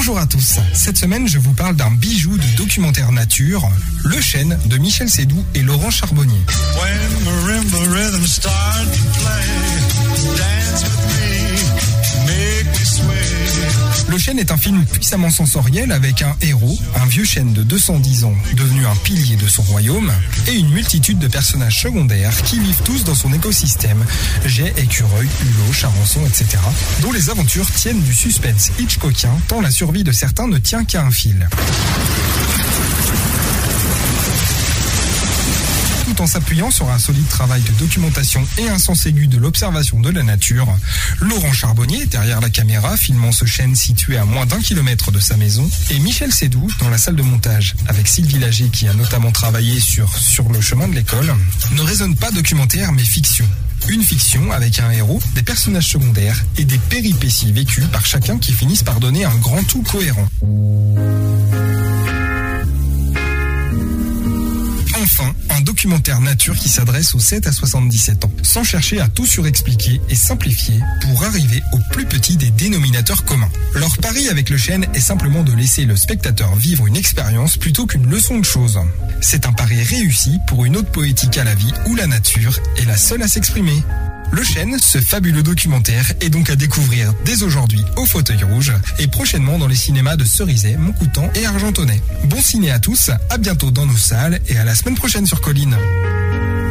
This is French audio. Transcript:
Bonjour à tous. Cette semaine, je vous parle d'un bijou de documentaire nature, Le Chêne de Michel Seydoux et Laurent Charbonnier. Le Chêne est un film puissamment sensoriel avec un héros, un vieux chêne de 210 ans, devenu un pilier de son royaume, et une multitude de personnages secondaires qui vivent tous dans son écosystème, geais, écureuils, hulots, charançons, etc., dont les aventures tiennent du suspense hitchcockien, tant la survie de certains ne tient qu'à un fil. Tout en s'appuyant sur un solide travail de documentation et un sens aigu de l'observation de la nature, Laurent Charbonnier, derrière la caméra, filmant ce chêne situé à moins d'1 kilomètre de sa maison, et Michel Seydoux, dans la salle de montage, avec Sylvie Lager qui a notamment travaillé sur le chemin de l'école, ne raisonne pas documentaire mais fiction. Une fiction avec un héros, des personnages secondaires et des péripéties vécues par chacun qui finissent par donner un grand tout cohérent. Enfin, un documentaire nature qui s'adresse aux 7 à 77 ans, sans chercher à tout surexpliquer et simplifier pour arriver au plus petit des dénominateurs communs. Leur pari avec le chêne est simplement de laisser le spectateur vivre une expérience plutôt qu'une leçon de choses. C'est un pari réussi pour une ode poétique à la vie où la nature est la seule à s'exprimer. Le Chêne, ce fabuleux documentaire, est donc à découvrir dès aujourd'hui au Fauteuil Rouge et prochainement dans les cinémas de Cerizay, Montcoutan et Argentonnay. Bon ciné à tous, à bientôt dans nos salles et à la semaine prochaine sur Colline.